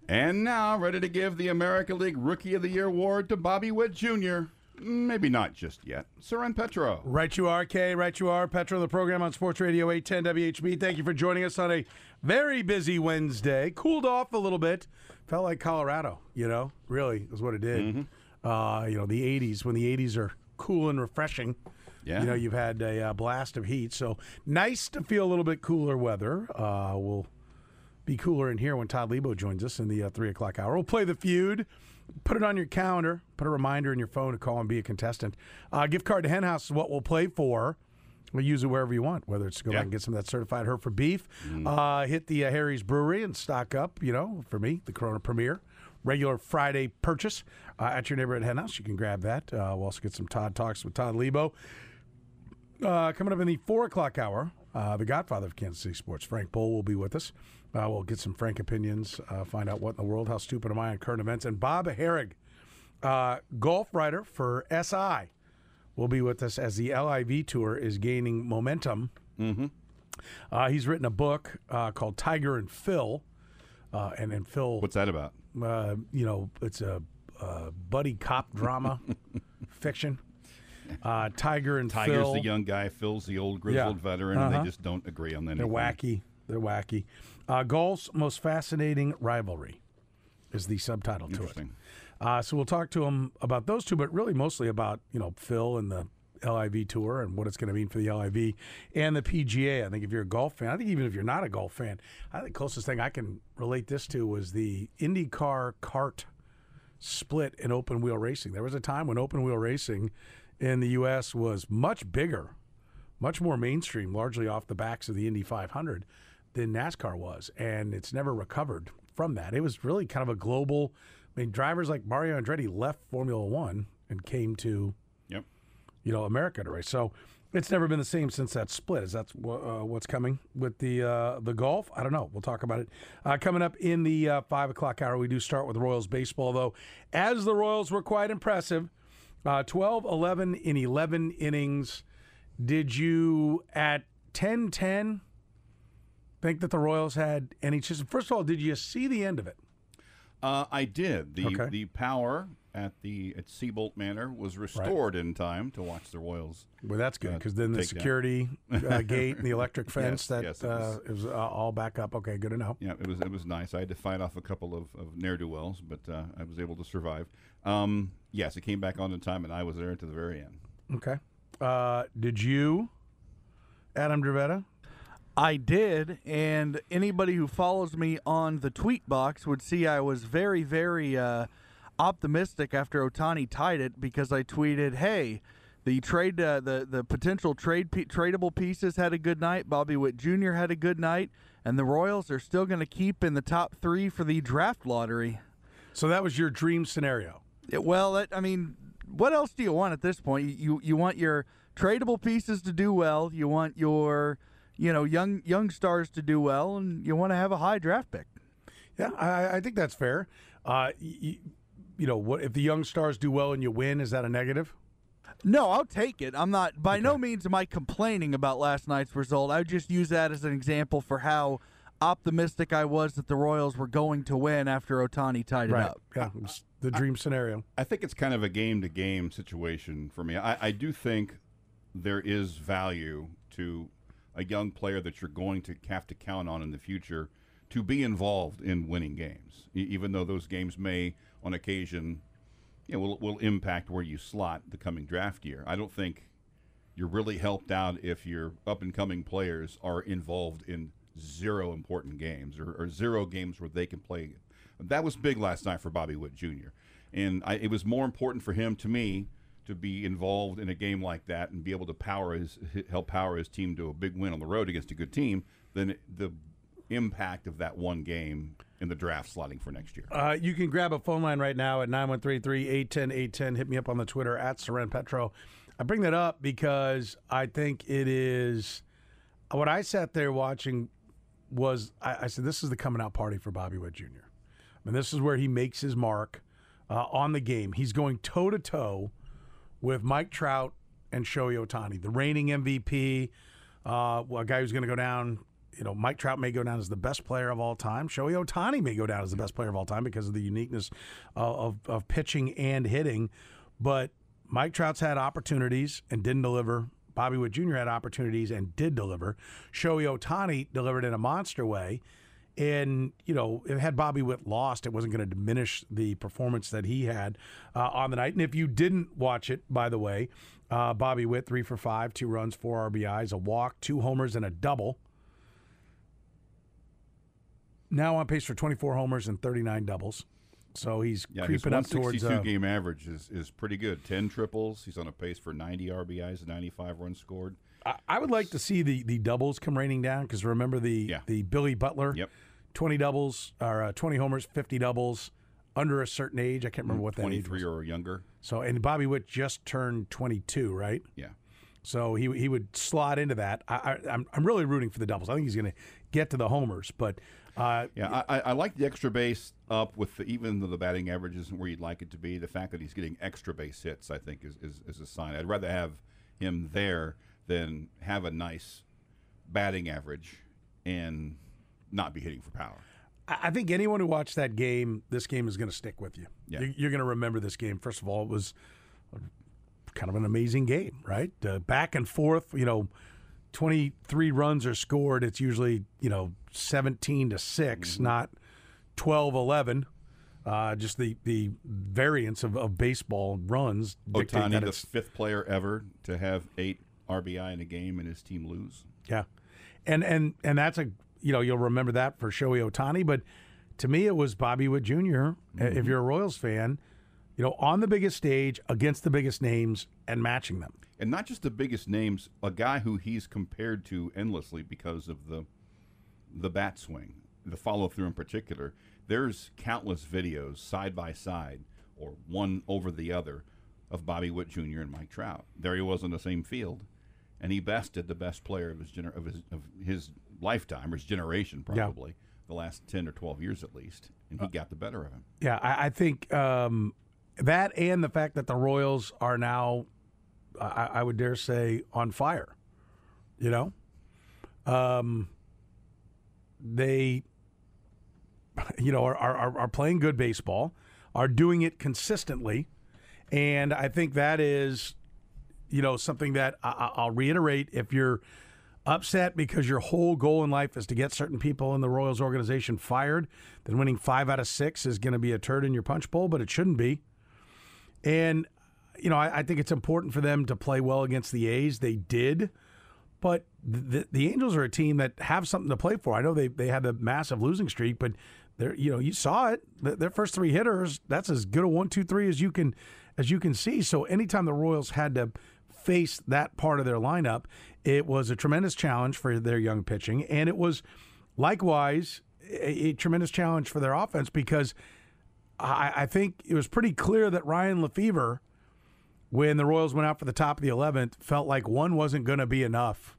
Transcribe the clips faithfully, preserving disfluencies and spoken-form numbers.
And now, ready to give the American League Rookie of the Year award to Bobby Witt Junior Maybe not just yet. Soren Petro. Right you are, Kay. Right you are. Petro, the program on Sports Radio eight ten W H B. Thank you for joining us on a very busy Wednesday. Cooled off a little bit. Felt like Colorado, you know, really is what it did. Mm-hmm. Uh, you know, the eighties, when the eighties are cool and refreshing. Yeah. You know, you've had a uh, blast of heat. So nice to feel a little bit cooler weather. Uh, we'll be cooler in here when Todd Lebo joins us in the uh, three o'clock hour. We'll play the feud. Put it on your calendar. Put a reminder in your phone to call and be a contestant. Uh, gift card to Hen House is what we'll play for. We'll use it wherever you want, whether it's to go yeah. back and get some of that certified Hereford beef. Mm. Uh, hit the uh, Harry's Brewery and stock up, you know, for me, the Corona Premier. Regular Friday purchase uh, at your neighborhood Hen House. You can grab that. Uh, we'll also get some Todd Talks with Todd Lebo. Uh, coming up in the four o'clock hour, uh, the godfather of Kansas City sports, Frank Bowl, will be with us. Uh, we'll get some Frank opinions, uh, find out what in the world, how stupid am I on current events. And Bob Herrig, uh, golf writer for S I, will be with us as the L I V Tour is gaining momentum. Mm-hmm. Uh, he's written a book uh, called Tiger and Phil. Uh, and, and Phil... What's that about? Uh, you know, it's a, a buddy cop drama fiction. Uh, Tiger and Tiger's Phil. the young guy, Phil's the old grizzled Yeah. veteran, Uh-huh. and they just don't agree on anything. They're wacky. They're wacky. Uh, Golf's most fascinating rivalry is the subtitle to it. Interesting. Uh, so we'll talk to him about those two, but really mostly about, you know, Phil and the L I V Tour and what it's going to mean for the L I V and the P G A. I think if you're a golf fan, I think even if you're not a golf fan, I think the closest thing I can relate this to was the IndyCar kart split in open wheel racing. There was a time when open wheel racing in the U S was much bigger, much more mainstream, largely off the backs of the Indy five hundred than NASCAR was, and it's never recovered from that. It was really kind of a global, I mean, drivers like Mario Andretti left Formula One and came to, Yep. you know, America to race. So it's never been the same since that split. Is that uh, what's coming with the uh, the golf? I don't know. We'll talk about it. Uh, coming up in the uh, five o'clock hour, we do start with Royals baseball, though. As the Royals were quite impressive, uh, twelve eleven in eleven innings. Did you, at ten ten, think that the Royals had any chance? First of all, did you see the end of it? Uh, I did. The Okay. the power at the at Seabolt Manor was restored in time to watch the Royals. Well, that's good, because then the take down. security uh, gate and the electric fence, Yes, that yes, it uh, was- it was uh, all back up. Okay, good to know. Yeah, it was it was nice. I had to fight off a couple of, of ne'er-do-wells, but uh, I was able to survive. Um, yes, it came back on in time, and I was there to the very end. Okay. Uh, did you, Adam Dravetta? I did, and anybody who follows me on the tweet box would see I was very, very uh, optimistic after Ohtani tied it, because I tweeted, "Hey, the trade, uh, the the potential trade pe- tradable pieces had a good night. Bobby Witt Junior had a good night, and the Royals are still going to keep in the top three for the draft lottery." So that was your dream scenario. It, well, it, I mean, what else do you want at this point? You you want your tradable pieces to do well. You want your you know, young young stars to do well, and you want to have a high draft pick. Yeah, I, I think that's fair. Uh, you, you know, what if the young stars do well and you win? Is that a negative? No, I'll take it. I'm not, by okay. no means am I complaining about last night's result. I would just use that as an example for how optimistic I was that the Royals were going to win after Ohtani tied right. it up. Yeah, it was the dream I, scenario. I think it's kind of a game-to-game situation for me. I, I do think there is value to a young player that you're going to have to count on in the future to be involved in winning games, e- even though those games may, on occasion, you know, will, will impact where you slot the coming draft year. I don't think you're really helped out if your up-and-coming players are involved in zero important games or, or zero games where they can play. That was big last night for Bobby Witt Junior And I, it was more important for him, to me, to be involved in a game like that and be able to power his help power his team to a big win on the road against a good team than the impact of that one game in the draft slotting for next year. Uh, you can grab a phone line right now at nine one three three, eight one zero, eight one zero. Hit me up on the Twitter at Soren Petro. I bring that up because I think it is what I sat there watching was I, I said, this is the coming out party for Bobby Witt Junior I mean, this is where he makes his mark uh, on the game. He's going toe-to-toe with Mike Trout and Shohei Ohtani, the reigning M V P, uh, a guy who's going to go down you know, Mike Trout may go down as the best player of all time. Shohei Ohtani may go down as the best player of all time because of the uniqueness of, of, of pitching and hitting. But Mike Trout's had opportunities and didn't deliver. Bobby Witt Junior had opportunities and did deliver. Shohei Ohtani delivered in a monster way. And, you know, had Bobby Witt lost, it wasn't going to diminish the performance that he had uh, on the night. And if you didn't watch it, by the way, uh, Bobby Witt, three for five, two runs, four R B Is, a walk, two homers, and a double. Now on pace for twenty-four homers and thirty-nine doubles. So he's yeah, creeping up towards... his Uh, one sixty-two game average is, is pretty good. ten triples. He's on a pace for ninety R B Is and ninety-five runs scored. I, I would like to see the, the doubles come raining down because remember the, Yeah. the Billy Butler? Yep. twenty doubles, or uh, twenty homers, fifty doubles, under a certain age. I can't remember what that age was. twenty-three or younger. So, and Bobby Witt just turned twenty-two, right? Yeah. So he he would slot into that. I, I, I'm I'm really rooting for the doubles. I think he's going to get to the homers, but uh, Yeah, I, I like the extra base up with the, even though the batting average isn't where you'd like it to be. The fact that he's getting extra base hits, I think, is, is, is a sign. I'd rather have him there than have a nice batting average and not be hitting for power. I I think anyone who watched that game, this game is going to stick with you. Yeah. You- You're going to remember this game. First of all, it was kind of an amazing game, right? Uh, back and forth, you know, twenty-three runs are scored. It's usually, you know, seventeen to six, Mm-hmm. not twelve eleven. Uh, just the, the variance of, of baseball runs dictate Ohtani, that the it's, fifth player ever to have eight R B I in a game and his team lose. yeah. And, and, and that's a, you know, you'll remember that for Shohei Ohtani, but to me it was Bobby Witt Junior Mm-hmm. If you're a Royals fan, you know, on the biggest stage against the biggest names and matching them. And not just the biggest names, a guy who he's compared to endlessly because of the the bat swing, the follow through in particular. There's countless videos side by side or one over the other of Bobby Witt Junior and Mike Trout. There he was on the same field, and he bested the best player of his gener- of his of his lifetime or his generation, probably the last ten or twelve years at least, and he got the better of him. Yeah, I, I think um, that and the fact that the Royals are now, I, I would dare say, on fire. You know, um, they, you know, are, are are playing good baseball, are doing it consistently, and I think that is, you know, something that I, I'll reiterate. If you're upset because your whole goal in life is to get certain people in the Royals organization fired, then winning five out of six is going to be a turd in your punch bowl, but it shouldn't be. And, you know, I, I think it's important for them to play well against the A's. They did, but the, the Angels are a team that have something to play for. I know they, they had the massive losing streak, but they're, you know, you saw it. Their first three hitters, that's as good a one, two, three as you can as you can see. So anytime the Royals had to face that part of their lineup, it was a tremendous challenge for their young pitching, and it was likewise a, a tremendous challenge for their offense because I, I think it was pretty clear that Ryan Lefebvre, when the Royals went out for the top of the eleventh, felt like one wasn't going to be enough.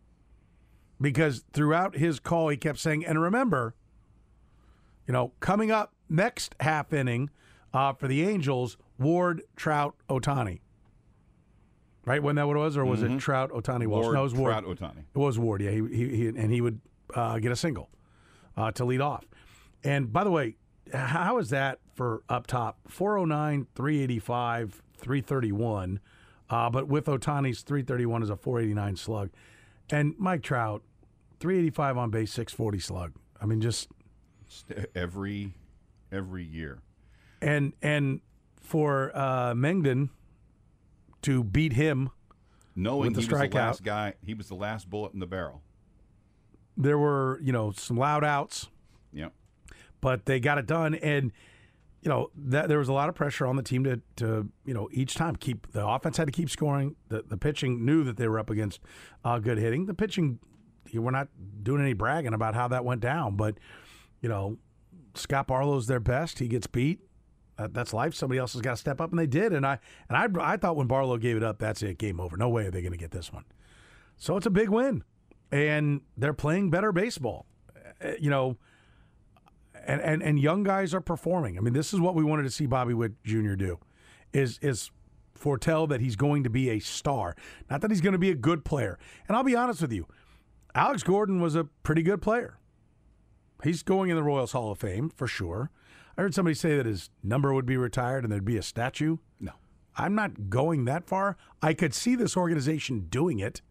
Because throughout his call, he kept saying, and remember, you know, coming up next half inning uh, for the Angels, Ward, Trout, Ohtani. Right, when that what it was, or was Mm-hmm. it Trout, Ohtani, Walsh? Ward, No, it was Ward. Trout, Ohtani. It was Ward, yeah. He, he, he and he would uh, get a single uh, to lead off. And by the way, how is that for up top? four oh nine, three eighty-five, three thirty-one. Uh, but with Ohtani's three thirty-one is a four eighty-nine slug. And Mike Trout, three eighty-five on base, six forty slug. I mean, just Every every year. and and for uh, Mengden to beat him, Knowing With the he was the strikeout. last guy, he was the last bullet in the barrel. there were, you know, some loud outs. Yep. But they got it done, and you know that there was a lot of pressure on the team to, to you know each time keep the offense had to keep scoring. The the pitching knew that they were up against uh, good hitting. The pitching, we're not doing any bragging about how that went down, but you know Scott Barlow's their best. He gets beat. That, that's life. Somebody else has got to step up, and they did. And I and I I thought when Barlow gave it up, that's it, game over. No way are they going to get this one. So it's a big win, and they're playing better baseball. Uh, You know. And, and and young guys are performing. I mean, this is what we wanted to see Bobby Witt Junior do, is is foretell that he's going to be a star, not that he's going to be a good player. And I'll be honest with you, Alex Gordon was a pretty good player. He's going in the Royals Hall of Fame for sure. I heard somebody say that his number would be retired and there'd be a statue. No. I'm not going that far. I could see this organization doing it.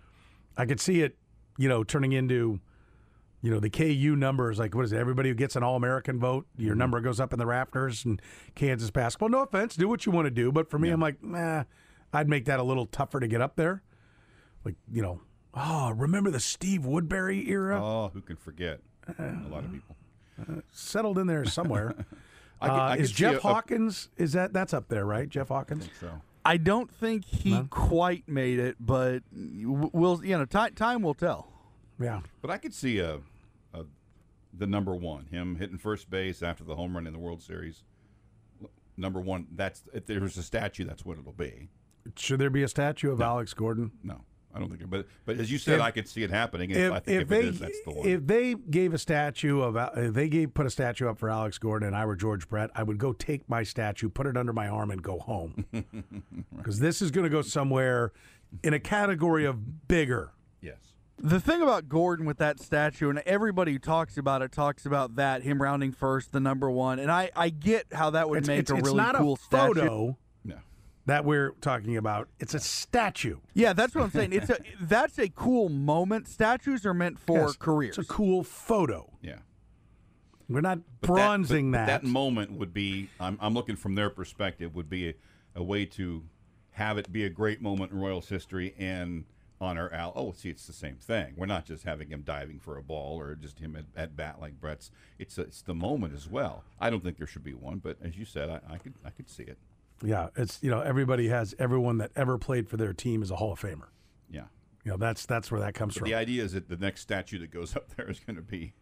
I could see it, you know, turning into, you know, the K U numbers. Like, what is it? Everybody who gets an All-American vote, your mm-hmm. number goes up in the rafters. And Kansas basketball, no offense, do what you want to do. But for me, yeah. I'm like, nah, I'd make that a little tougher to get up there. Like, you know, oh, remember the Steve Woodbury era? Oh, who can forget? Uh, a lot of people. Uh, settled in there somewhere. I could, uh, I is could Jeff a, Hawkins, is that, that's up there, right? Jeff Hawkins? I think so. I don't think he No? quite made it, but we'll, you know, time, time will tell. Yeah. But I could see a, a the number one, him hitting first base after the home run in the World Series. Number one, that's if there's a statue, that's what it'll be. Should there be a statue of No. Alex Gordon? No, I don't think it. But but as you said, If- I could see it happening. If, If, I think if if, they it is, that's the one. if they gave a statue of if they gave put a statue up for Alex Gordon and I were George Brett, I would go take my statue, put it under my arm, and go home because this is going to go somewhere in a category of bigger. yes. The thing about Gordon with that statue, and everybody who talks about it talks about that, him rounding first, the number one, and I, I get how that would It's, make it's, a it's really not cool a statue. photo No. that we're talking about. It's a statue. Yeah, that's what I'm saying. It's a that's a cool moment. Statues are meant for Yes, careers. It's a cool photo. Yeah. We're not But that- bronzing but- but that. that moment would be. I'm, I'm looking from their perspective. Would be a, a way to have it be a great moment in Royals history and honor Al. Oh, see, it's the same thing. We're not just having him diving for a ball or just him at, at bat like Brett's. It's a, it's the moment as well. I don't think there should be one, but as you said, I, I could I could see it. Yeah, it's you know everybody has everyone that ever played for their team is a Hall of Famer. Yeah. You know that's that's where that comes But from. the idea is that the next statue that goes up there is going to be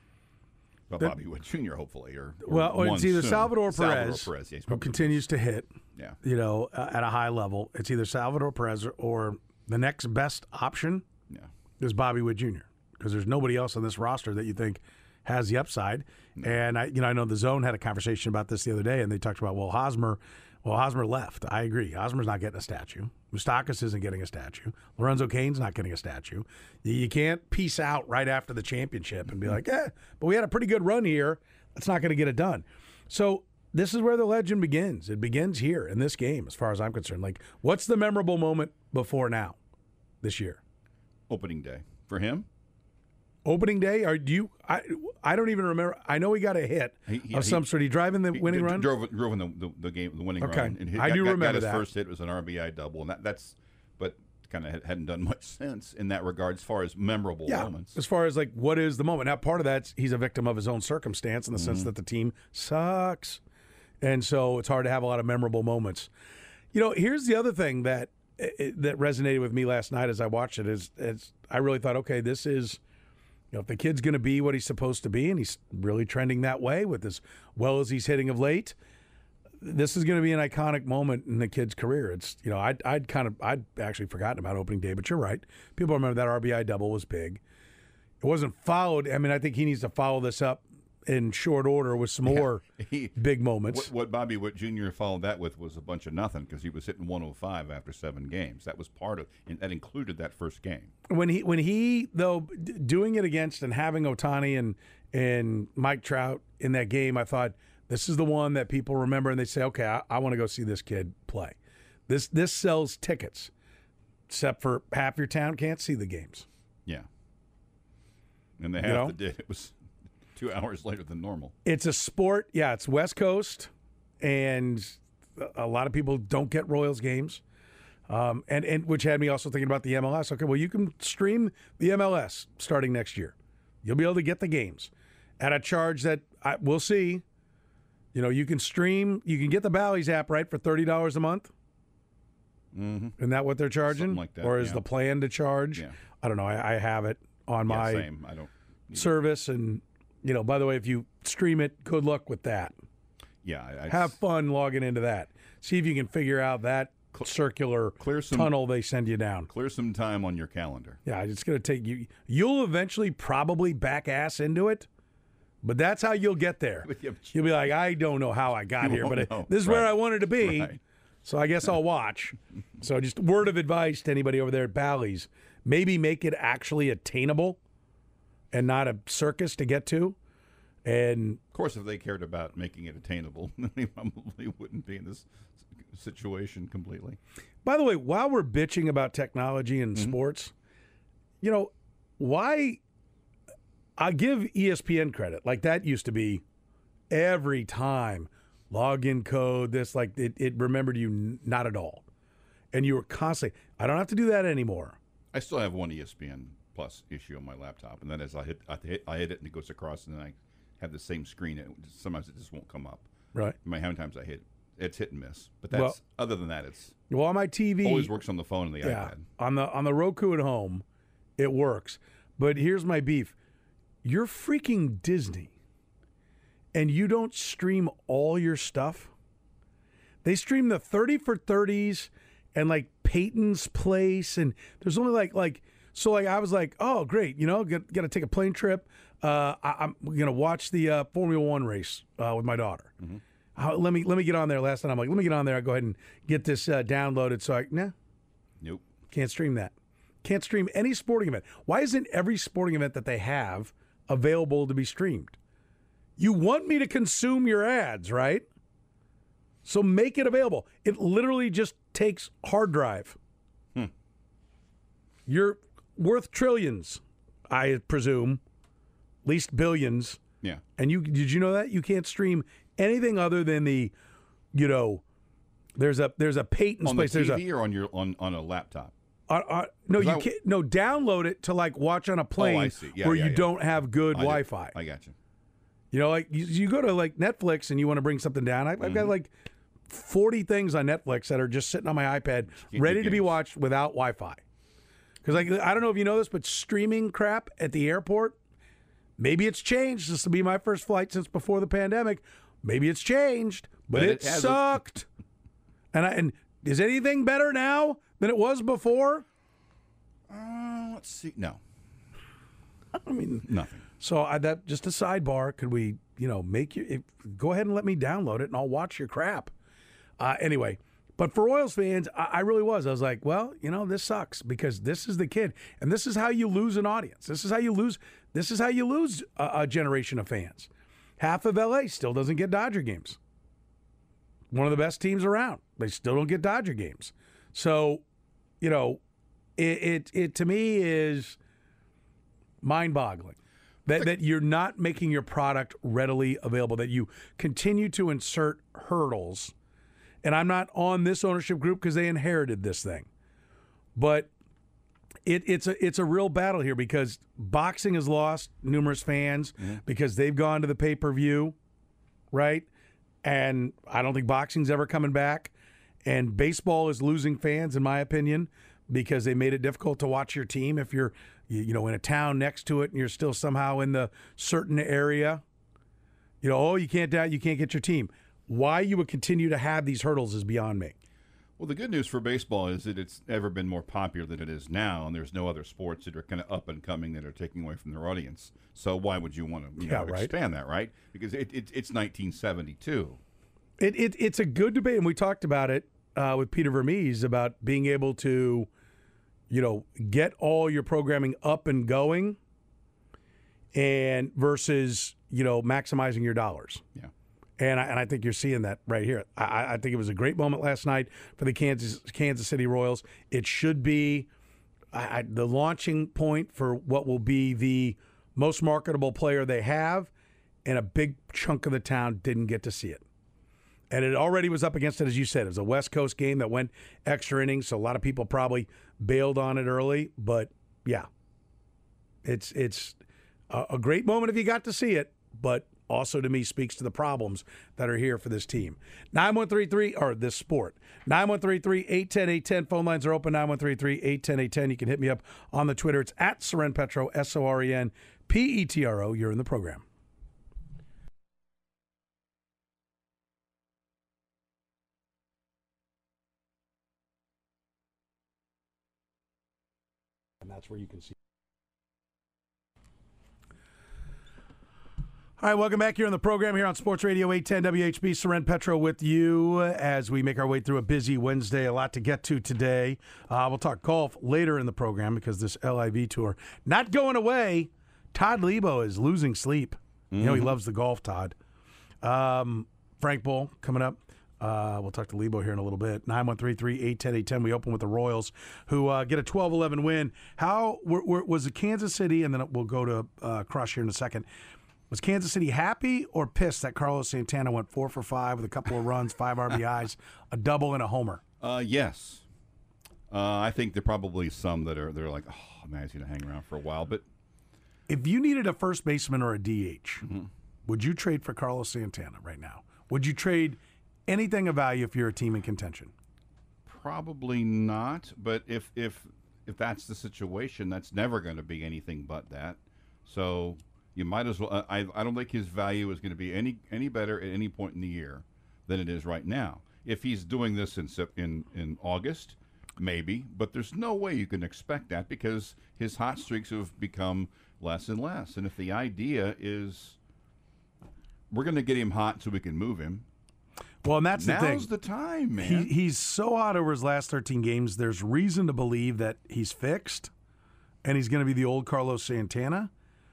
well, That- Bobby Wood Junior hopefully, or, or well, or one it's either soon. Salvador Salvador Perez, Perez, yeah, he's who probably- continues to hit. Yeah. You know, uh, at a high level, it's either Salvador Perez or, or the next best option Yeah. is Bobby Wood Junior Because there's nobody else on this roster that you think has the upside. And I, you know, I know the Zone had a conversation about this the other day, and they talked about well, Hosmer. Well, Hosmer left. I agree. Hosmer's not getting a statue. Moustakas isn't getting a statue. Lorenzo Cain's not getting a statue. You, you can't peace out right after the championship and be like, eh, but we had a pretty good run here. That's not going to get it done. So this is where the legend begins. It begins here in this game, as far as I'm concerned. Like, what's the memorable moment before now this year? Opening day for him. Opening day? Or do you? I I don't even remember. I know he got a hit He- he- of some he- sort. He driving the He winning d- run. Drove, drove in the, the, the game, the winning Okay. run. And he I got, do got, remember got his that. first hit was an R B I double, and that, that's, but kind of hadn't done much sense in that regard as far as memorable Yeah, moments. as far as like what is the moment. Now, part of that's he's a victim of his own circumstance in the sense that the team sucks, and so it's hard to have a lot of memorable moments. You know, here's the other thing that that resonated with me last night as I watched it is, is I really thought, okay, this is, you know, if the kid's going to be what he's supposed to be, and he's really trending that way with as well as he's hitting of late, this is going to be an iconic moment in the kid's career. It's, you know, I'd, I'd kind of, I'd actually forgotten about opening day, but you're right. People remember that R B I double was big. It wasn't followed. I mean, I think he needs to follow this up in short order with some more He, big moments. what, what Bobby Witt Junior followed that with was a bunch of nothing because he was hitting one oh five after seven games. That was part of, and that included that first game. When he, when he though, d- doing it against and having Ohtani and and Mike Trout in that game, I thought this is the one that people remember and they say, okay, I, I want to go see this kid play. This this sells tickets, except for half your town can't see the games. Yeah. And the You half know? that did, it was two hours later than normal. It's a sport. Yeah, it's West Coast, and a lot of people don't get Royals games, um, and and which had me also thinking about the M L S. Okay, well, you can stream the M L S starting next year. You'll be able to get the games at a charge that I, we'll see. You know, you can stream. You can get the Bally's app right for thirty dollars a month. Mm-hmm. Isn't that what they're charging? Something like that, or is yeah. the plan to charge? Yeah. I don't know. I, I have it on Yeah, my same. I don't. service, and you know. By the way, if you stream it, good luck with that. Yeah. I, I, Have fun logging into that. See if you can figure out that circular clear some- tunnel they send you down. Clear some time on your calendar. Yeah, it's going to take you. You'll eventually probably back ass into it, but that's how you'll get there. Yeah, but You'll be like, I don't know how I got You here, but won't I- know. this is where Right. I wanted to be. Right. So I guess I'll watch. So just word of advice to anybody over there at Bally's. maybe make it actually attainable and not a circus to get to. And of course, if they cared about making it attainable, they probably wouldn't be in this situation completely. By the way, while we're bitching about technology and mm-hmm. sports, you know, why I give E S P N credit. Like that used to be every time login code, this, like it, it remembered you n- not at all. And you were constantly, I don't have to do that anymore. I still have one E S P N Plus issue on my laptop, and that is I hit, I hit, I hit it and it goes across, and then I have the same screen. It, sometimes it just won't come up. Right. No matter how many times I hit, it's hit and miss. But that's well, other than that, it's well on my T V always works on the phone and the yeah, iPad. On the on the Roku at home, it works. But here's my beef: you're freaking Disney, and you don't stream all your stuff. They stream the thirty for thirties and like Peyton's Place, and there's only like like so like I was like, oh great, you know, got, got to take a plane trip. Uh, I, I'm gonna watch the uh, Formula One race uh, with my daughter. Mm-hmm. Uh, let me let me get on there. Last night I'm like, let me get on there. I go ahead and get this uh, downloaded. So I nah, nope, can't stream that. Can't stream any sporting event. Why isn't every sporting event that they have available to be streamed? You want me to consume your ads, right? So make it available. It literally just takes hard drive. Hmm. You're worth trillions, I presume, at least billions. Yeah. And you did you know that you can't stream anything other than the, you know, there's a there's a Peyton's on Place. the T V there's a, or on your on, on a laptop. Uh, uh, no, you I, can't. No, download it to like watch on a plane oh, I see. Yeah, where yeah, you yeah. don't have good I Wi-Fi. Did. I got you. You know, like you, you go to like Netflix and you want to bring something down. I, I've mm-hmm. got like forty things on Netflix that are just sitting on my iPad, ready to be watched without Wi-Fi. Because like I don't know if you know this, but streaming crap at the airport, maybe it's changed. This will be my first flight since before the pandemic. Maybe it's changed, but, but it, it sucked. and I, and is anything better now than it was before? Uh, let's see. No. I mean, nothing. So I, that just a sidebar. Could we, you know, make you if, go ahead and let me download it, and I'll watch your crap. Uh, anyway, but for Royals fans, I, I really was. I was like, well, you know, this sucks because this is the kid, and this is how you lose an audience. This is how you lose. This is how you lose a, a generation of fans. Half of L A still doesn't get Dodger games. One of the best teams around, they still don't get Dodger games. So, you know, it it, it to me is mind-boggling. That, that you're not making your product readily available, that you continue to insert hurdles. And I'm not on this ownership group because they inherited this thing. But it, it's a it's a real battle here because boxing has lost numerous fans mm-hmm. because they've gone to the pay-per-view, right? And I don't think boxing's ever coming back. And baseball is losing fans, in my opinion, because they made it difficult to watch your team if you're you know, in a town next to it and you're still somehow in the certain area. You know, oh, you can't you can't get your team. Why you would continue to have these hurdles is beyond me. Well, the good news for baseball is that it's never been more popular than it is now, and there's no other sports that are kind of up and coming that are taking away from their audience. So why would you want to you yeah, know, right. expand that, right? Because it, it, it's nineteen seventy-two. It, it It's a good debate, and we talked about it uh, with Peter Vermees about being able to you know, get all your programming up and going and versus, you know, maximizing your dollars. Yeah. And I, and I think you're seeing that right here. I, I think it was a great moment last night for the Kansas Kansas City Royals. It should be I, I, the launching point for what will be the most marketable player they have, and a big chunk of the town didn't get to see it. And it already was up against it, as you said. It was a West Coast game that went extra innings, so a lot of people probably bailed on it early. But, yeah, it's it's a, a great moment if you got to see it, but also to me speaks to the problems that are here for this team. nine one three three, or this sport. nine one three three, eight one zero, eight one zero. Phone lines are open, nine one three three, eight one zero, eight one zero. You can hit me up on the Twitter. It's at Soren Petro, S O R E N P E T R O. You're in the program. And that's where you can see. All right, welcome back here on the program here on Sports Radio eight ten W H B. Soren Petro with you as we make our way through a busy Wednesday. A lot to get to today. Uh, we'll talk golf later in the program because this L I V tour not going away. Todd Lebo is losing sleep. Mm-hmm. You know he loves the golf, Todd. Um, Frank Bull coming up. Uh, we'll talk to Lebo here in a little bit. nine one three, three eight one zero, eight one zero. We open with the Royals, who uh, get a twelve eleven win. How were, were, was it Kansas City, and then we'll go to uh, Crush here in a second. Was Kansas City happy or pissed that Carlos Santana went four for five with a couple of runs, five R B Is, a double and a homer? Uh, yes. Uh, I think there are probably some that are they're like, oh, man, he's going to hang around for a while. But if you needed a first baseman or a D H, mm-hmm. would you trade for Carlos Santana right now? Would you trade anything of value if you're a team in contention? Probably not. But if if if that's the situation, that's never going to be anything but that. So you might as well. I I don't think his value is going to be any any better at any point in the year than it is right now. If he's doing this in in in August, maybe, but there's no way you can expect that because his hot streaks have become less and less. And if the idea is we're going to get him hot so we can move him, well, and that's the now's thing. Now's the time, man. He, he's so hot over his last thirteen games. There's reason to believe that he's fixed, and he's going to be the old Carlos Santana.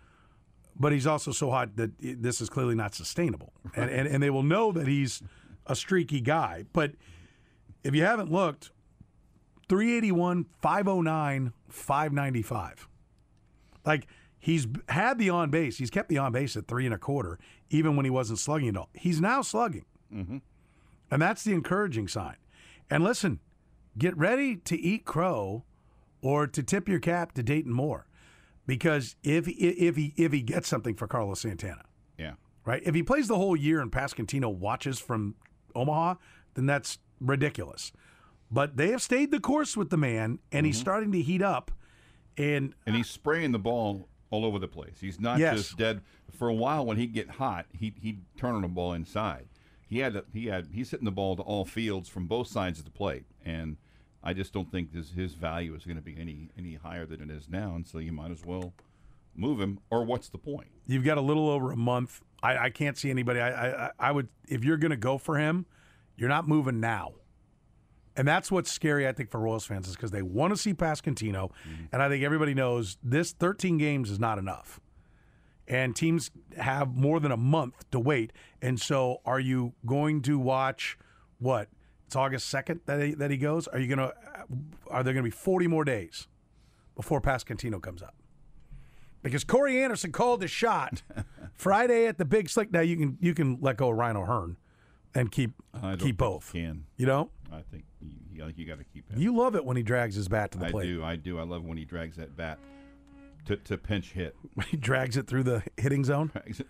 But he's also so hot that this is clearly not sustainable. Right. And, and and they will know that he's a streaky guy. But if you haven't looked, three eighty-one, five oh nine, five ninety-five. Like, he's had the on base. He's kept the on base at three and a quarter, even when he wasn't slugging at all. He's now slugging. Mm-hmm. And that's the encouraging sign. And listen, get ready to eat crow or to tip your cap to Dayton Moore. Because if if he if he gets something for Carlos Santana, yeah, right. If he plays the whole year and Pasquantino watches from Omaha, then that's ridiculous. But they have stayed the course with the man, and mm-hmm. he's starting to heat up, and and he's spraying the ball all over the place. He's not yes. just dead. For a while, when he'd get hot, he he'd turn on the ball inside. He had he had he's hitting the ball to all fields from both sides of the plate, and I just don't think his, his value is going to be any any higher than it is now, and so you might as well move him. Or what's the point? You've got a little over a month. I, I can't see anybody. I, I I would if you're going to go for him, you're not moving now, and that's what's scary. I think for Royals fans is because they want to see Pasquantino, mm-hmm. and I think everybody knows this thirteen games is not enough, and teams have more than a month to wait. And so, are you going to watch what? It's August second that he, that he goes. Are you gonna? Are there gonna be forty more days before Pasquantino comes up? Because Corey Anderson called his shot Friday at the Big Slick. Now you can you can let go of Ryan O'Hearn and keep keep both. You can you know? I think you, you, you got to keep him. You love it when he drags his bat to the I plate. I do. I do. I love when he drags that bat to to pinch hit. He drags it through the hitting zone.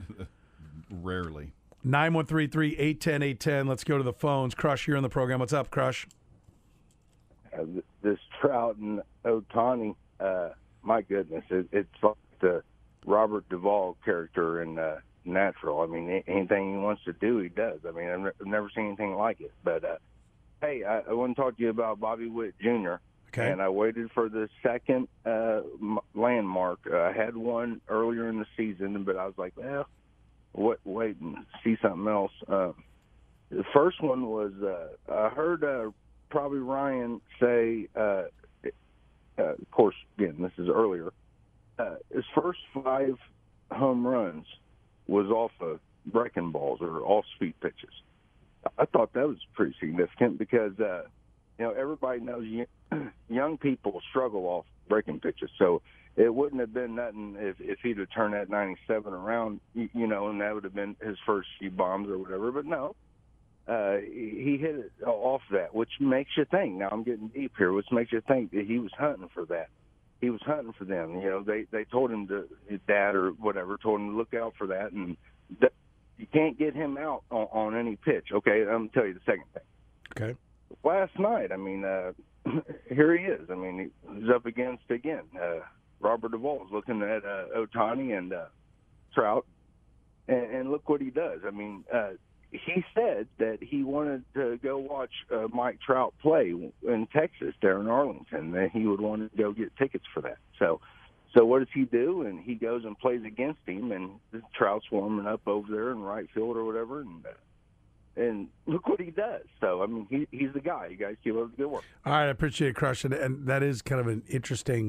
Rarely. nine one three, three eight one zero, eight one zero. Let's go to the phones. Crush, you're on the program. What's up, Crush? Uh, this Trout and Ohtani, uh, my goodness, it, it's like the Robert Duvall character in uh, Natural. I mean, anything he wants to do, he does. I mean, I've, ne- I've never seen anything like it. But, uh, hey, I, I want to talk to you about Bobby Witt Junior Okay. And I waited for the second uh, m- landmark. Uh, I had one earlier in the season, but I was like, well, Wait, wait and see something else. Uh, the first one was uh, I heard uh, probably Ryan say, uh, uh, of course, again, this is earlier, uh, his first five home runs was off of breaking balls or off-speed pitches. I thought that was pretty significant because, uh, you know, everybody knows young people struggle off breaking pitches. So it wouldn't have been nothing if, if he'd have turned that ninety-seven around, you, you know, and that would have been his first few bombs or whatever. But no, uh, he hit it off that, which makes you think. Now I'm getting deep here, which makes you think that he was hunting for that. He was hunting for them. You know, they, they told him to, his dad or whatever, told him to look out for that. And that, you can't get him out on, on any pitch. Okay, I'm going to tell you the second thing. Okay. Last night, I mean, uh, here he is. I mean, he's up against, again, uh, Robert Duvall is looking at uh, Ohtani and uh, Trout, and, and look what he does. I mean, uh, he said that he wanted to go watch uh, Mike Trout play in Texas there in Arlington, that he would want to go get tickets for that. So So what does he do? And he goes and plays against him, and Trout's warming up over there in right field or whatever, and and look what he does. So, I mean, he, he's the guy. You guys keep up the good work. All right, I appreciate it, Crush. And, and that is kind of an interesting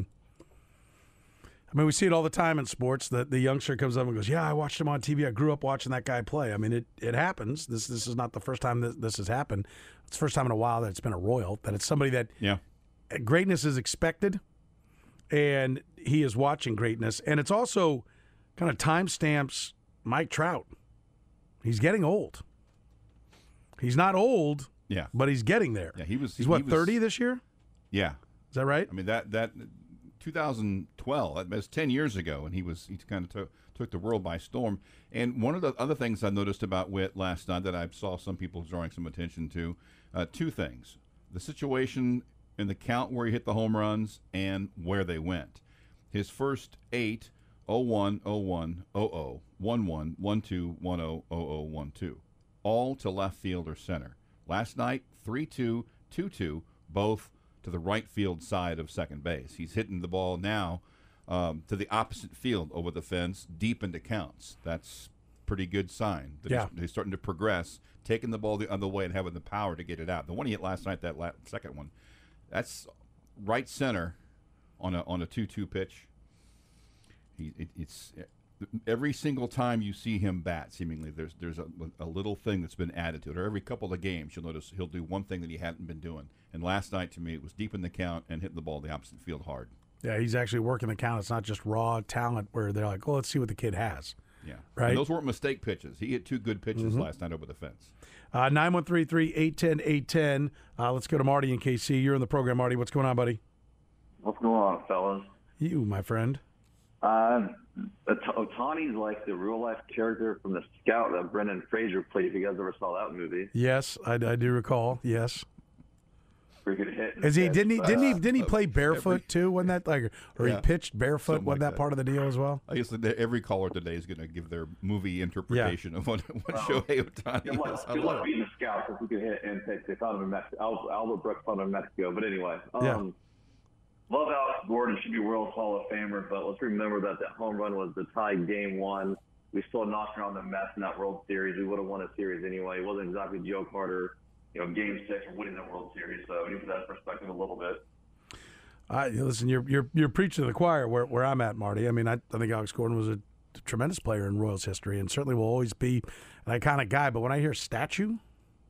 – I mean, we see it all the time in sports. The, the youngster comes up and goes, yeah, I watched him on T V. I grew up watching that guy play. I mean, it, it happens. This this is not the first time that this has happened. It's the first time in a while that it's been a Royal, that it's somebody that yeah. greatness is expected, and he is watching greatness. And it's also kind of timestamps Mike Trout. He's getting old. He's not old, yeah, but he's getting there. Yeah, he was. He's he what, was, thirty this year? Yeah, is that right? I mean that that twenty twelve. That was ten years ago, and he was he kind of took took the world by storm. And one of the other things I noticed about Witt last night that I saw some people drawing some attention to, uh, two things: the situation in the count where he hit the home runs and where they went. His first eight: oh one, oh one, oh oh, one one, one two, one oh, oh oh, one two. All to left field or center. Last night, three two, two two, both to the right field side of second base. He's hitting the ball now um, to the opposite field over the fence, deep into counts. That's pretty good sign. That yeah. he's, he's starting to progress, taking the ball the other way and having the power to get it out. The one he hit last night, that last, second one, that's right center on a on a two two pitch. He, it, it's every single time you see him bat, seemingly there's there's a, a little thing that's been added to it. Or every couple of games, you'll notice he'll do one thing that he hadn't been doing. And last night, to me, it was deep in the count and hitting the ball the opposite field hard. Yeah, he's actually working the count. It's not just raw talent where they're like, well, let's see what the kid has. Yeah, right. And those weren't mistake pitches. He hit two good pitches mm-hmm. last night over the fence. Uh, nine one three three, eight one zero, eight one zero. Uh, let's go to Marty in K C. You're in the program, Marty. What's going on, buddy? What's going on, fellas? You, my friend. Uh, Otani's like the real-life character from The Scout that Brendan Fraser played, if you guys ever saw that movie. Yes, I, I do recall, yes. Freaking hit. Is he, didn't he, didn't he, didn't he play barefoot, every, too? Wasn't that like, or yeah, he pitched barefoot? Wasn't like that, that part of the deal as well? I guess that every caller today is going to give their movie interpretation yeah. of what, what well, Shohei Otani good luck, is. Good luck beating the Scouts if we could hit and pick. They found him in Mexico. Albert Brooks found him in Mexico. But anyway. Um, yeah. Love Alex Gordon, should be World Hall of Famer, but let's remember that that home run was the tie game one. We still knocked around the Mets in that World Series. We would have won a series anyway. It wasn't exactly Joe Carter, you know, game six or winning the World Series. So we need to put that in perspective a little bit. Uh, listen, you're you're you're preaching to the choir where where I'm at, Marty. I mean, I, I think Alex Gordon was a tremendous player in Royals history, and certainly will always be an iconic guy. But when I hear statue,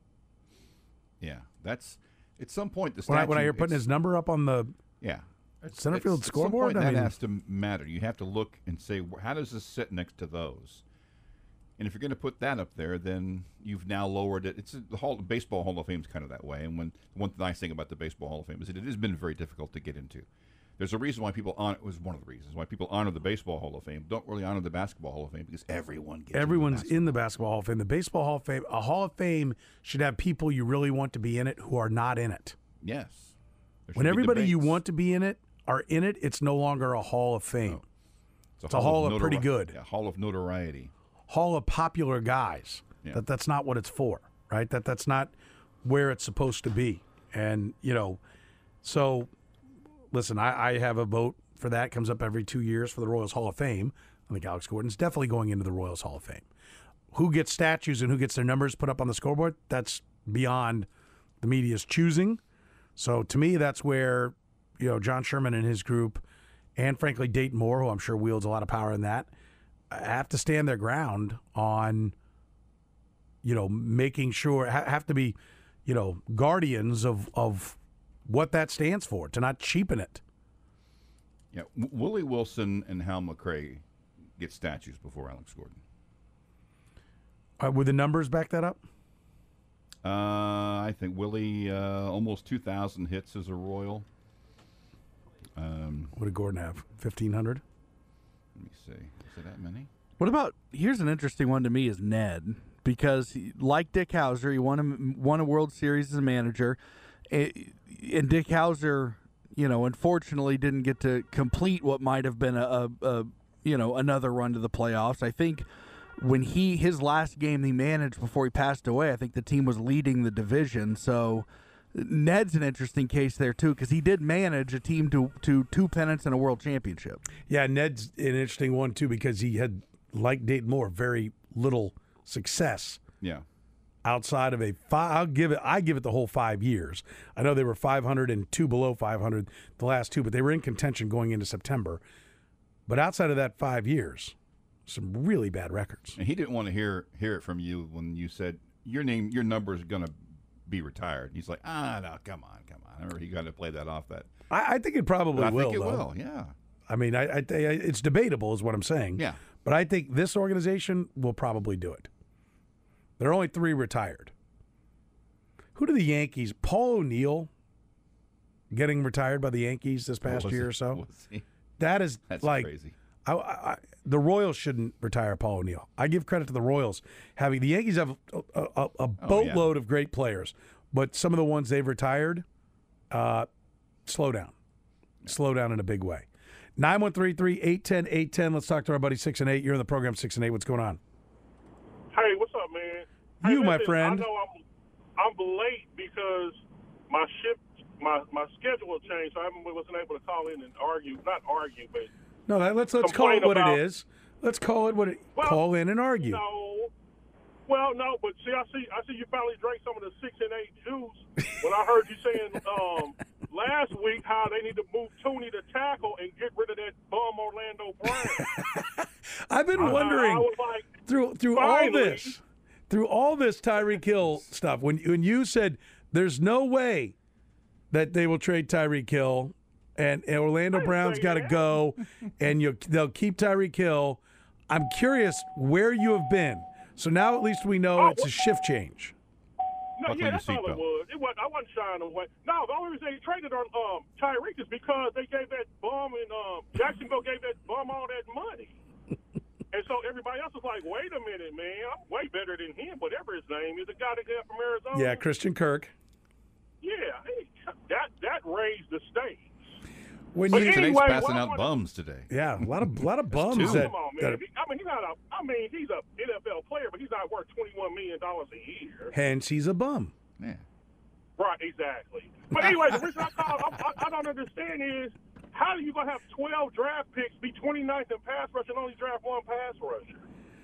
yeah, that's at some point the when statue. I, when I hear putting his number up on the yeah. center field it's, scoreboard, at some point I that mean, has to matter. You have to look and say, how does this sit next to those? And if you're going to put that up there, then you've now lowered it. It's the Hall, Baseball Hall of Fame is kind of that way. And when one nice thing about the Baseball Hall of Fame is that it has been very difficult to get into. There's a reason why people honor. It was one of the reasons why people honor the Baseball Hall of Fame. Don't really honor the Basketball Hall of Fame because everyone gets. Everyone's in the, in the Basketball Hall of Fame. The Baseball Hall of Fame. A Hall of Fame should have people you really want to be in it who are not in it. Yes. When everybody you want to be in it are in it, it's no longer a Hall of Fame. No. It's a it's hall, a hall of, of pretty good. Yeah, hall of notoriety. Hall of popular guys. Yeah. That that's not what it's for, right? That that's not where it's supposed to be. And you know, so listen, I, I have a vote for that. Comes up every two years for the Royals Hall of Fame. I think Alex Gordon's definitely going into the Royals Hall of Fame. Who gets statues and who gets their numbers put up on the scoreboard? That's beyond the media's choosing. So to me, that's where, you know, John Sherman and his group, and frankly Dayton Moore, who I'm sure wields a lot of power in that, have to stand their ground on, you know, making sure, have to be, you know, guardians of, of what that stands for, to not cheapen it. Yeah, w- Willie Wilson and Hal McRae get statues before Alex Gordon. Uh, would the numbers back that up? Uh, I think Willie uh, almost two thousand hits as a Royal. Um, what did Gordon have? fifteen hundred? Let me see. Is it that many? What about, here's an interesting one to me, is Ned. Because he, like Dick Howser, he won a, won a World Series as a manager. And Dick Howser, you know, unfortunately didn't get to complete what might have been a, a, a you know, another run to the playoffs. I think when he, his last game he managed before he passed away, I think the team was leading the division. So Ned's an interesting case there too, because he did manage a team to to two pennants and a world championship. Yeah, Ned's an interesting one too because he had, like Dayton Moore, very little success. Yeah. Outside of a five, I'll give it. I give it the whole five years. I know they were five hundred and two below five hundred the last two, but they were in contention going into September. But outside of that five years, some really bad records. And he didn't want to hear hear it from you when you said your name, your number is going to be retired. He's like, ah, no, come on, come on. Or he got to play that off. That I, I think it probably I will. think it though. will. Yeah. I mean, I, I, it's debatable, is what I'm saying. Yeah. But I think this organization will probably do it. There are only three retired. Who do the Yankees? Paul O'Neill getting retired by the Yankees this past Was year he- or so. was he? That is That's like crazy. I, I, I, the Royals shouldn't retire Paul O'Neill. I give credit to the Royals having the Yankees have a, a, a boatload yeah. of great players, but some of the ones they've retired, uh, slow down, slow down in a big way. nine one three, three eight one zero, eight one zero. Let's talk to our buddy six and eight. You're in the program six and eight. What's going on? Hey, what's up, man? Hey, You, my listen, friend. I know I'm I'm late because my shift, my my schedule changed, so I wasn't able to call in and argue. Not argue, but No, that, let's let's call Complain it what about- it is. Let's call it what it. Well, call in and argue. no. Well, no, but see, I see, I see you finally drank some of the six and eight juice. When I heard you saying um, last week how they need to move Tooney to tackle and get rid of that bum Orlando Brown. I've been I- wondering I was like, through through all finally. this, through all this Tyreek Hill stuff. When when you said there's no way that they will trade Tyreek Hill, and, and Orlando I didn't Brown's say got to that. go, and you they'll keep Tyreek Hill. I'm curious where you have been. So now at least we know Oh, it's a shift change. No, Buckle yeah, your that's all seatbelt. it was. It was. I wasn't shying away. No, the only reason they traded on um, Tyreek is because they gave that bum and um, Jacksonville gave that bum all that money. And so everybody else was like, wait a minute, man, I'm way better than him, whatever his name is, the guy that got from Arizona. Yeah, Christian Kirk. Yeah, he, that that raised the stakes. When But you Today's Anyway, passing what I out wanna- bums today. yeah, a lot of lot of bums two. that, Come on, that man. He, I mean, he's not a. I mean, he's a N F L player, but he's not worth twenty-one million dollars a year. hence he's a bum. Yeah. Right, exactly. But anyway, the reason I called, I, I, I don't understand is how are you gonna have twelve draft picks, be twenty-ninth in pass rush, and only draft one pass rusher?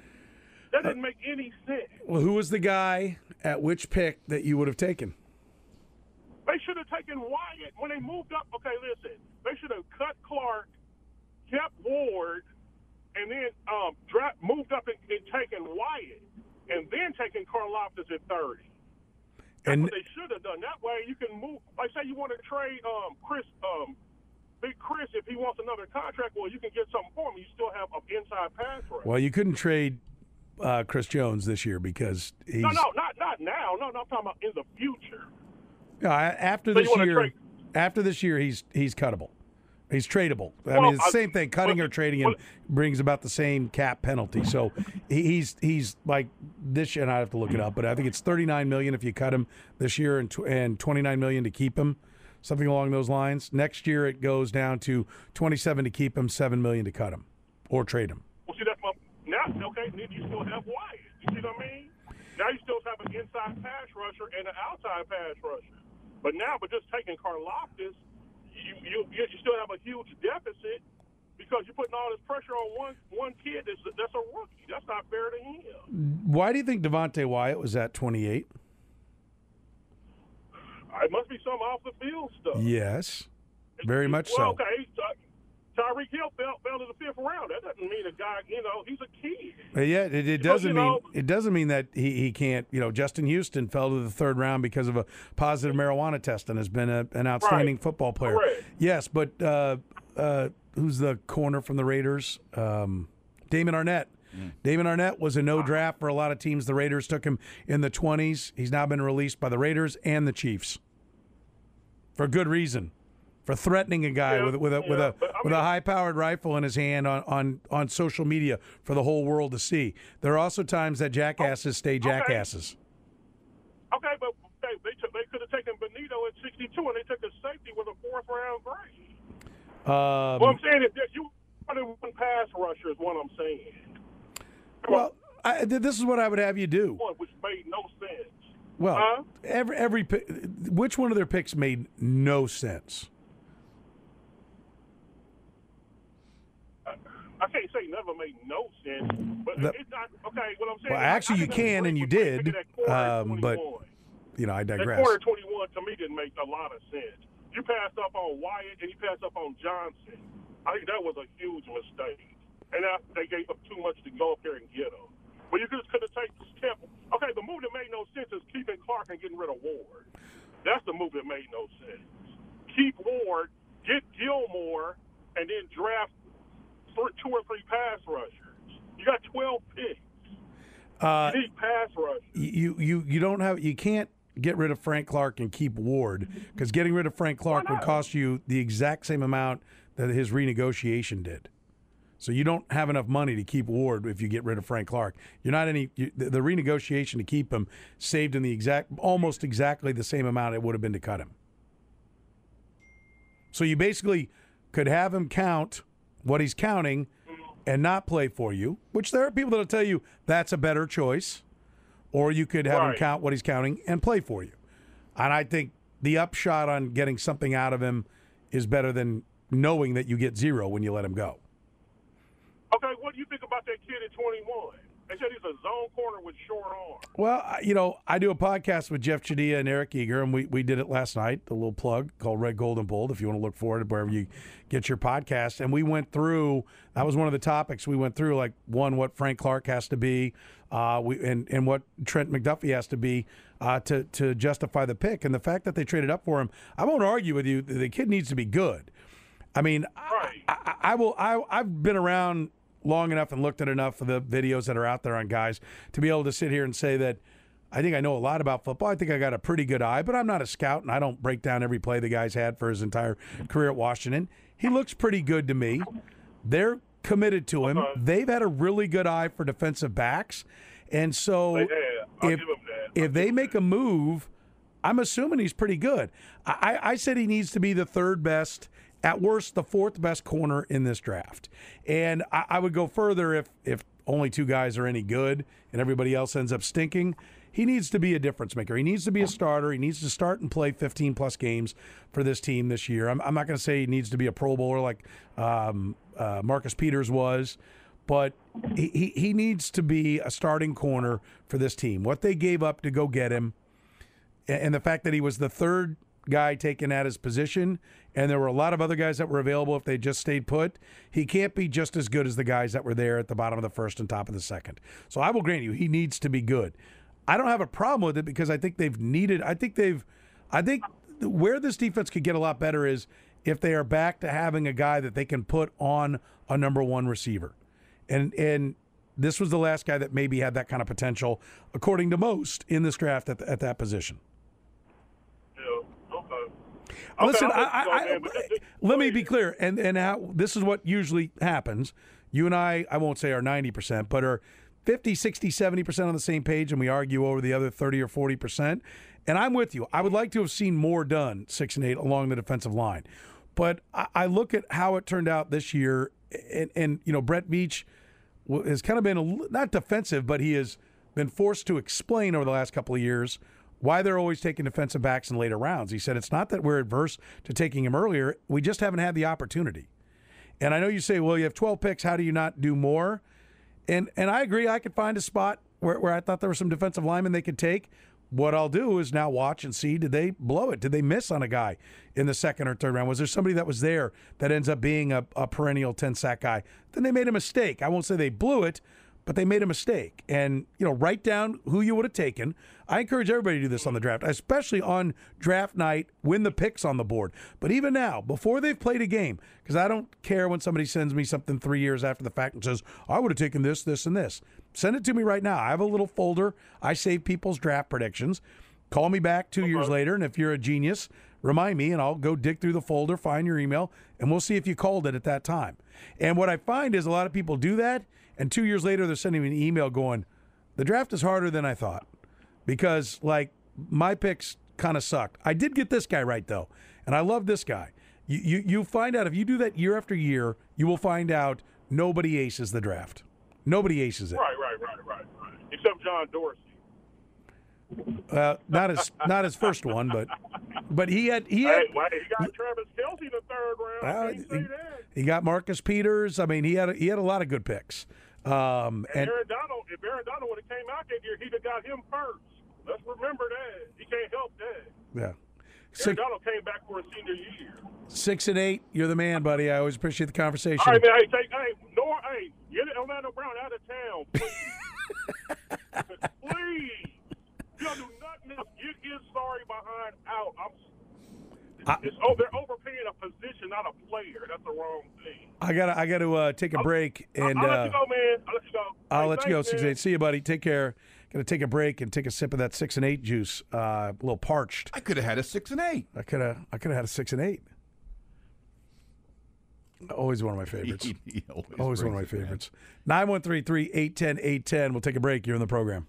That didn't make any sense. Well, who was the guy at which pick that you would have taken? They should have taken Wyatt when they moved up. Okay, listen, they should have cut Clark, kept Ward, and then um, draft, moved up and, and taken Wyatt, and then taken Karlaftis at thirty. That's And what they should have done. That way, you can move. Like, say you want to trade um, Chris, um, Big Chris, if he wants another contract. Well, you can get something for him. You still have an inside pass rush. well, you couldn't trade uh, Chris Jones this year because he's No, no, not not now. No, no, I'm talking about in the future. No, I- after So you this wanna year. trade- After this year, he's he's cuttable. He's tradable. I Well, mean, it's the I- same thing. Cutting well, or trading him well- brings about the same cap penalty. So he- he's he's like this year, and I have to look it up, but I think it's thirty-nine million if you cut him this year, and tw- and twenty-nine million to keep him, something along those lines. Next year, it goes down to twenty-seven to keep him, seven million to cut him, or trade him. Well, see, that's my now. Okay, then you still have Wyatt. You see what I mean? Now you still have an inside pass rusher and an outside pass rusher. But now, but just taking Karlaftis, you you you still have a huge deficit because you're putting all this pressure on one one kid that's that's a rookie. That's not fair to him. Why do you think Devontae Wyatt was at twenty-eight? It must be some off the field stuff. Yes, very much well, so. Okay, Ty- Tyreek Hill fell, fell to the fifth round. That doesn't mean a guy. You know, he's a kid. Uh, Yeah, it, it You know, doesn't you mean know- it doesn't mean that he, he can't. You know, Justin Houston fell to the third round because of a positive marijuana test and has been a, an outstanding Right. football player. Correct. Yes, but uh, uh, who's the corner from the Raiders? Um, Damon Arnett. Damon Arnett was a no draft for a lot of teams. The Raiders took him in the twenties. He's now been released by the Raiders and the Chiefs for good reason. For threatening a guy Yeah, with with a with yeah, a but I with a mean- high powered rifle in his hand on, on, on social media for the whole world to see. There are also times that jackasses stay jackasses. Okay, but they they, took, they could have taken Benito at sixty-two, and they took a safety with a fourth round grade. Um, What I'm saying is that you wanted one pass rusher is what I'm saying. well, I, th- this is what I would have you do. One which made no sense. Well, Huh? every every pick, which one of their picks made no sense? I can't say never made no sense, but The- it's not okay. What I'm saying. Well, is, actually, I you think can, that's and you great did, picking that corner at um, but twenty-one. You know, I That digress. corner twenty-one to me didn't make a lot of sense. You passed up on Wyatt and you passed up on Johnson. I think that was a huge mistake. And I, they gave up too much to go up there and get him. But you just could have taken Temple. Okay, the move that made no sense is keeping Clark and getting rid of Ward. That's the move that made no sense. Keep Ward, get Gilmore, and then draft three, two or three pass rushers. You got twelve picks. Uh, you need pass rushers. you you you don't have you can't get rid of Frank Clark and keep Ward, because getting rid of Frank Clark would cost you the exact same amount that his renegotiation did. So you don't have enough money to keep Ward if you get rid of Frank Clark. You're not any you, the, the renegotiation to keep him saved in the exact almost exactly the same amount it would have been to cut him. So you basically could have him count what he's counting and not play for you, which there are people that'll tell you that's a better choice. Or you could have him Right. count what he's counting and play for you. And I think the upshot on getting something out of him is better than knowing that you get zero when you let him go. Okay, what do you think about that kid at twenty-one? They said he's a zone corner with short arms. Well, I- you know, I do a podcast with Jeff Chadia and Eric Eager, and we, we did it last night, a little plug called Red, Gold, and Bold, if you want to look for it wherever you get your podcast. And we went through, that was one of the topics we went through, like, one, what Frank Clark has to be, uh, we and, and what Trent McDuffie has to be uh, to, to justify the pick. And the fact that they traded up for him, I won't argue with you, the kid needs to be good. I mean, Right. I, I, I will. I, I've been around long enough and looked at enough of the videos that are out there on guys to be able to sit here and say that I think I know a lot about football. I think I got a pretty good eye, but I'm not a scout, and I don't break down every play the guy's had for his entire career at Washington. He looks pretty good to me. They're committed to him. Okay. They've had a really good eye for defensive backs, and so They have. I'll if give them that. I'll if they make a move, I'm assuming he's pretty good. I, I said he needs to be the third best, at worst, the fourth best corner in this draft. And I, I would go further if if only two guys are any good and everybody else ends up stinking. He needs to be a difference maker. He needs to be a starter. He needs to start and play fifteen plus games for this team this year. I'm, I'm not going to say he needs to be a Pro Bowler like um, uh, Marcus Peters was, but he, he, he needs to be a starting corner for this team. What they gave up to go get him, and the fact that he was the third guy taken at his position, and there were a lot of other guys that were available if they just stayed put, he can't be just as good as the guys that were there at the bottom of the first and top of the second. So I will grant you, he needs to be good. I don't have a problem with it because I think they've needed, I think they've, I think where this defense could get a lot better is if they are back to having a guy that they can put on a number one receiver. And, and, this was the last guy that maybe had that kind of potential, according to most, in this draft at, at that position. Yeah, okay. Listen, Okay, I, I'll let you I, go, I, man, but this- let me go be ahead. clear, and and how this is what usually happens. You and I, I won't say are ninety percent, but are fifty, sixty, seventy percent on the same page, and we argue over the other thirty or forty percent. And I'm with you. I would like to have seen more done, six and eight, along the defensive line. But I, I look at how it turned out this year, and, and you know, Brett Veach has kind of been, a, not defensive, but he has been forced to explain over the last couple of years why they're always taking defensive backs in later rounds. He said it's not that we're adverse to taking him earlier. We just haven't had the opportunity. And I know you say, well, you have twelve picks. How do you not do more? And and I agree. I could find a spot where, where I thought there were some defensive linemen they could take. What I'll do is now watch and see, did they blow it? Did they miss on a guy in the second or third round? Was there somebody that was there that ends up being a, a perennial ten-sack guy? Then they made a mistake. I won't say they blew it, but they made a mistake. And, you know, write down who you would have taken. I encourage everybody to do this on the draft, especially on draft night when the pick's on the board. But even now, before they've played a game, because I don't care when somebody sends me something three years after the fact and says, I would have taken this, this, and this. Send it to me right now. I have a little folder. I save people's draft predictions. Call me back two years later, and if you're a genius, remind me, and I'll go dig through the folder, find your email, and we'll see if you called it at that time. And what I find is a lot of people do that, and two years later they're sending me an email going, the draft is harder than I thought. Because, like, my picks kind of sucked. I did get this guy right, though, and I love this guy. You, you, you find out, if you do that year after year, you will find out nobody aces the draft. Nobody aces it. Right, right, right, right, right. Except John Dorsey. Uh, not his not his first one, but but he had he Hey, had well, he got Travis Kelce in the third round. Well, I can't say he, that. he got Marcus Peters. I mean, he had a, he had a lot of good picks. Um, And and Aaron Donald, if Aaron Donald would have came out that year, he'd have got him first. Let's remember that. He can't help that. yeah, Aaron six, Donald came back for a senior year. six and eight. You're the man, buddy. I always appreciate the conversation. All right, man. Hey, take, hey, Nor, hey, get Orlando Brown out of town, please. Please. You don't do nothing else. Get his sorry behind out. I'm. I- It's, oh, they're overpaying a position, not a player. That's the wrong thing. I gotta I gotta uh, take a break and I'll, I'll uh, let you go, man. I'll let you go. I'll Hey, let you go. thanks, Six man. eight. See you, buddy. Take care. Gonna take a break and take a sip of that six and eight juice. Uh, a little parched. I could have had a six and eight. I could have I could have had a six and eight. Always one of my favorites. He- he Always one of my brings it, man. favorites. nine one three three, eight one zero, eight one zero. We'll take a break. You're in the program.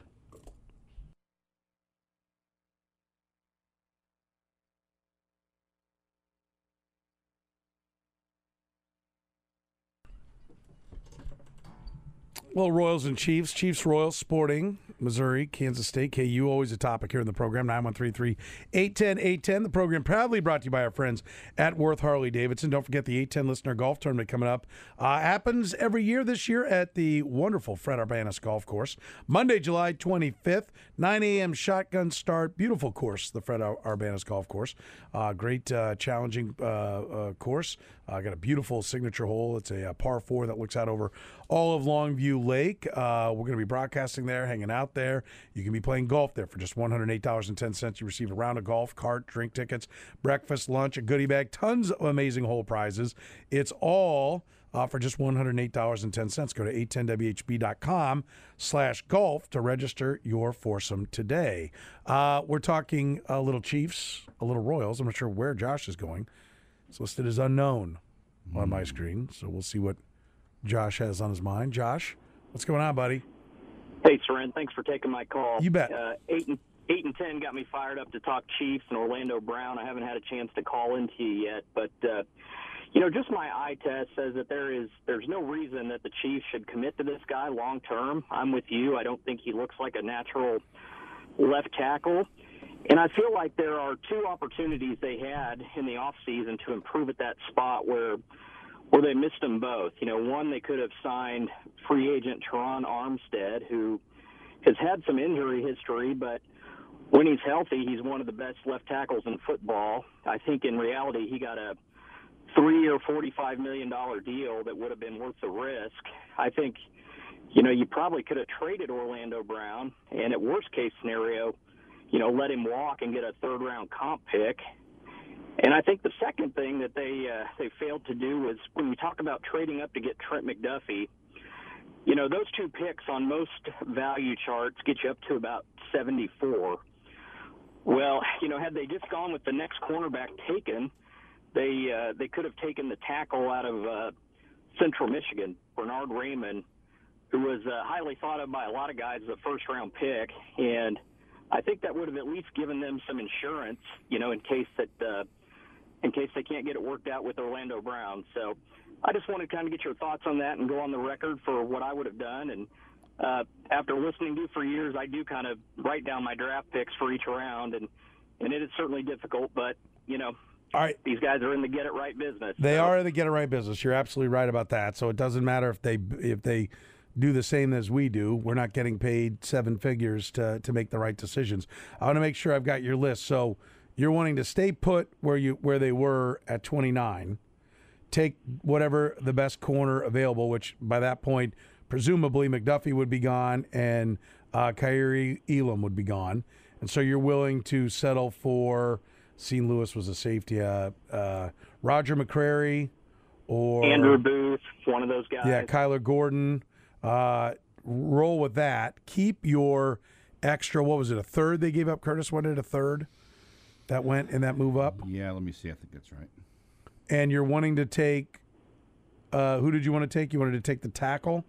Well, Royals and Chiefs. Chiefs, Royals, Sporting, Missouri, Kansas State, K U, always a topic here in the program. nine one three three, eight one zero, eight one zero. The program proudly brought to you by our friends at Worth Harley-Davidson. Don't forget the eight ten Listener Golf Tournament coming up. Uh, happens every year this year at the wonderful Fred Arbanis Golf Course. Monday, July twenty-fifth, nine a.m. shotgun start. Beautiful course, the Fred Ar- Arbanis Golf Course. Uh, great, uh, challenging uh, uh, course. Uh, got a beautiful signature hole. It's a, a par four that looks out over all of Longview Lake. Uh, we're going to be broadcasting there, hanging out there. You can be playing golf there for just one hundred eight dollars and ten cents. You receive a round of golf, cart, drink tickets, breakfast, lunch, a goodie bag, tons of amazing hole prizes. It's all uh, for just one hundred eight dollars and ten cents. Go to eight ten W H B dot com slash golf to register your foursome today. Uh, we're talking a little Chiefs, a little Royals. I'm not sure where Josh is going. It's listed as unknown on my screen, so we'll see what Josh has on his mind. Josh, what's going on, buddy? Hey, Soren, thanks for taking my call. You bet. Uh, eight and eight and ten got me fired up to talk Chiefs and Orlando Brown. I haven't had a chance to call into you yet, but uh, you know, just my eye test says that there is there's no reason that the Chiefs should commit to this guy long term. I'm with you. I don't think he looks like a natural left tackle. And I feel like there are two opportunities they had in the offseason to improve at that spot where where they missed them both. You know, one, they could have signed free agent Teron Armstead, who has had some injury history, but when he's healthy, he's one of the best left tackles in football. I think in reality he got a three or forty-five million dollars deal that would have been worth the risk. I think, you know, you probably could have traded Orlando Brown, and at worst case scenario, you know, let him walk and get a third-round comp pick. And I think the second thing that they uh, they failed to do is when we talk about trading up to get Trent McDuffie, you know, those two picks on most value charts get you up to about seventy-four. Well, you know, had they just gone with the next cornerback taken, they uh, they could have taken the tackle out of uh, Central Michigan, Bernard Raymond, who was uh, highly thought of by a lot of guys as a first-round pick, and I think that would have at least given them some insurance, you know, in case that uh, in case they can't get it worked out with Orlando Brown. So I just wanted to kind of get your thoughts on that and go on the record for what I would have done. And uh, after listening to you for years, I do kind of write down my draft picks for each round, and, and it is certainly difficult, but, you know, All right. these guys are in the get-it-right business. They so. are in the get it right business. You're absolutely right about that. So it doesn't matter if they if they do the same as we do. We're not getting paid seven figures to to make the right decisions. I want to make sure I've got your list. So you're wanting to stay put where you where they were at twenty-nine, take whatever the best corner available, which by that point presumably McDuffie would be gone and uh, Kyrie Elam would be gone, and so you're willing to settle for. Sean Lewis was a safety. Uh, uh, Roger McCrary or Andrew Booth, one of those guys. Yeah, Kyler Gordon. Uh, roll with that. Keep your extra. What was it? A third they gave up. Curtis wanted a third. That went in that move up. Yeah, let me see. I think that's right. And you're wanting to take. Uh, who did you want to take? You wanted to take the tackle.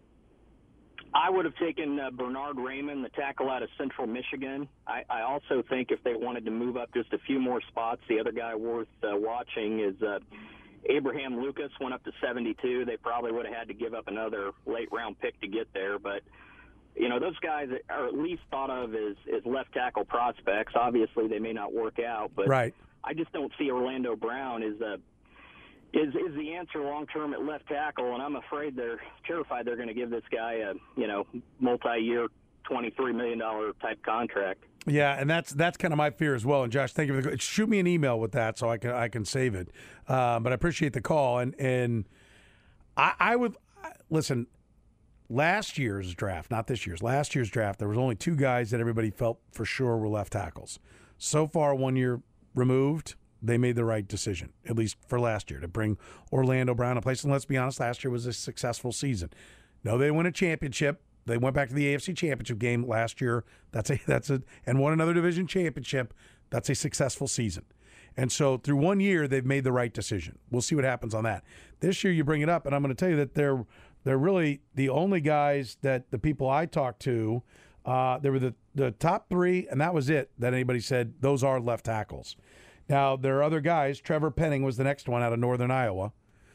I would have taken uh, Bernard Raymond, the tackle out of Central Michigan. I, I also think if they wanted to move up just a few more spots, the other guy worth uh, watching is uh, Abraham Lucas, went up to seventy-two. They probably would have had to give up another late-round pick to get there. But you know, those guys are at least thought of as, as left tackle prospects. Obviously, they may not work out, but right. I just don't see Orlando Brown as a is is the answer long term at left tackle, and I'm afraid they're terrified they're going to give this guy a you know multi-year, twenty-three million dollars type contract. Yeah, and that's that's kind of my fear as well. And Josh, thank you for the shoot me an email with that so I can I can save it. Uh, but I appreciate the call, and and I, I would listen. Last year's draft, not this year's, last year's draft, there was only two guys that everybody felt for sure were left tackles. So far, one year removed, they made the right decision, at least for last year, to bring Orlando Brown in place. And let's be honest, last year was a successful season. No, they won a championship. They went back to the A F C Championship game last year. That's a that's a and won another division championship. That's a successful season. And so through one year, they've made the right decision. We'll see what happens on that. This year, you bring it up, and I'm going to tell you that they're they're really the only guys that the people I talked to, uh, they were the, the top three, and that was it, that anybody said those are left tackles. Now, there are other guys. Trevor Penning was the next one out of Northern Iowa.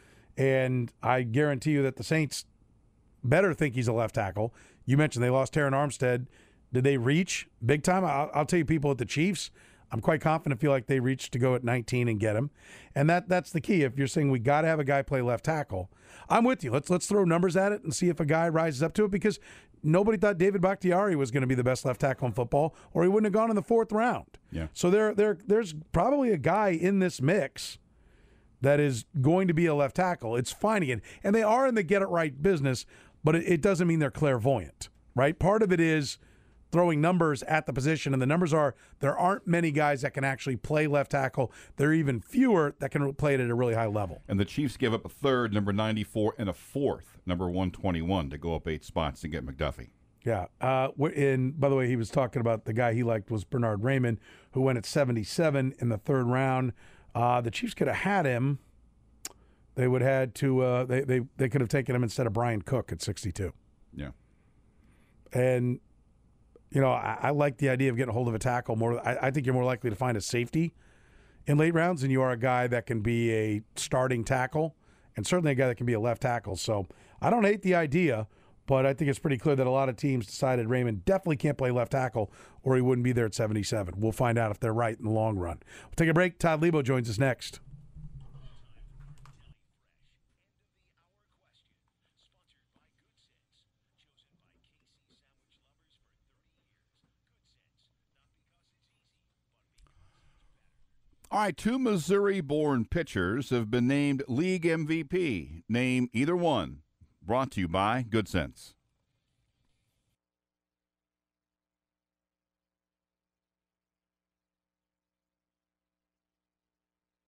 And I guarantee you that the Saints better think he's a left tackle. You mentioned they lost Terron Armstead. Did they reach big time? I'll, I'll tell you, people at the Chiefs, I'm quite confident, feel like they reached to go at nineteen and get him. And that that's the key. If you're saying we got to have a guy play left tackle, I'm with you. Let's let's throw numbers at it and see if a guy rises up to it, because nobody thought David Bakhtiari was going to be the best left tackle in football, or he wouldn't have gone in the fourth round. Yeah. So there there there's probably a guy in this mix that is going to be a left tackle. It's finding it. And they are in the get it right business, but it, it doesn't mean they're clairvoyant, right? Part of it is throwing numbers at the position, and the numbers are there aren't many guys that can actually play left tackle. There are even fewer that can play it at a really high level. And the Chiefs give up a third, number ninety-four, and a fourth, number one twenty-one, to go up eight spots to get McDuffie. Yeah. Uh, and by the way, he was talking about the guy he liked was Bernard Raymond, who went at seventy-seven in the third round. Uh, the Chiefs could have had him. They would have had to. Uh, they they they could have taken him instead of Brian Cook at sixty-two. Yeah. And you know, I, I like the idea of getting a hold of a tackle more. I, I think you're more likely to find a safety in late rounds than you are a guy that can be a starting tackle, and certainly a guy that can be a left tackle. So I don't hate the idea, but I think it's pretty clear that a lot of teams decided Raymond definitely can't play left tackle, or he wouldn't be there at seventy-seven. We'll find out if they're right in the long run. We'll take a break. Todd Lebo joins us next. All right, two Missouri-born pitchers have been named league M V P. Name either one. Brought to you by Good Sense.